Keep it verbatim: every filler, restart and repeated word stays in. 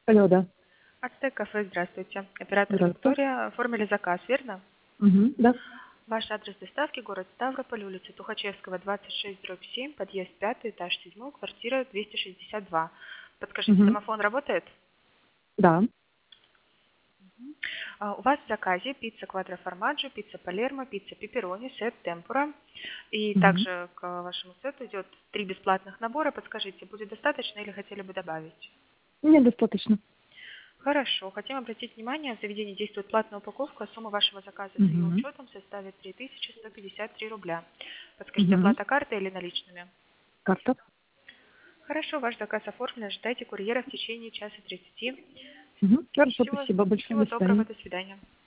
Алло, да. Ацтек кафе, здравствуйте. Оператор Здравствуйте. Виктория. Оформили заказ, верно? Мгм, да. Ваш адрес доставки — город Ставрополь, улица Тухачевского, двадцать шесть, дробь семь, подъезд пятый, этаж седьмой, квартира двести шестьдесят два. Подскажите, Мгм, домофон работает? да. А, У вас в заказе пицца квадроформаджо, пицца палермо, пицца пепперони, сет темпура. И Мгм. также к вашему сету идет три бесплатных набора. Подскажите, будет достаточно или хотели бы добавить? Мне достаточно. Хорошо. Хотим обратить внимание, в заведении действует платная упаковка. Сумма вашего заказа с ее Мгм, учетом составит три тысячи сто пятьдесят три рубля. Подскажите, мгм. оплата картой или наличными? Карта. Хорошо, ваш заказ оформлен. Ожидайте курьера в течение часа тридцати. Мгм. Хорошо, Всего, спасибо большое. всего До доброго, свидания. до свидания.